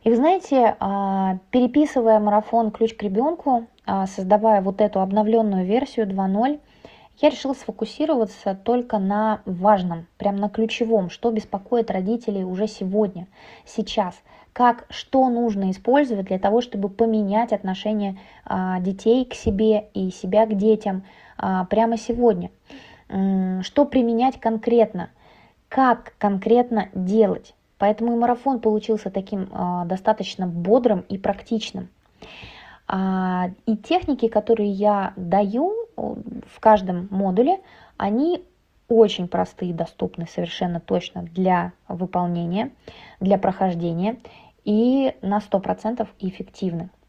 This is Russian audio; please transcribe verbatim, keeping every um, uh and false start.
И вы знаете, а, переписывая марафон «Ключ к ребенку», а, создавая вот эту обновленную версию два ноль, я решила сфокусироваться только на важном, прям на ключевом, что беспокоит родителей уже сегодня, сейчас. Как, что нужно использовать для того, чтобы поменять отношение а, детей к себе и себя к детям а, прямо сегодня. М, Что применять конкретно, как конкретно делать. Поэтому и марафон получился таким а, достаточно бодрым и практичным. А, и техники, которые я даю о, в каждом модуле, они очень простые, доступны совершенно точно для выполнения, для прохождения и на сто процентов эффективны.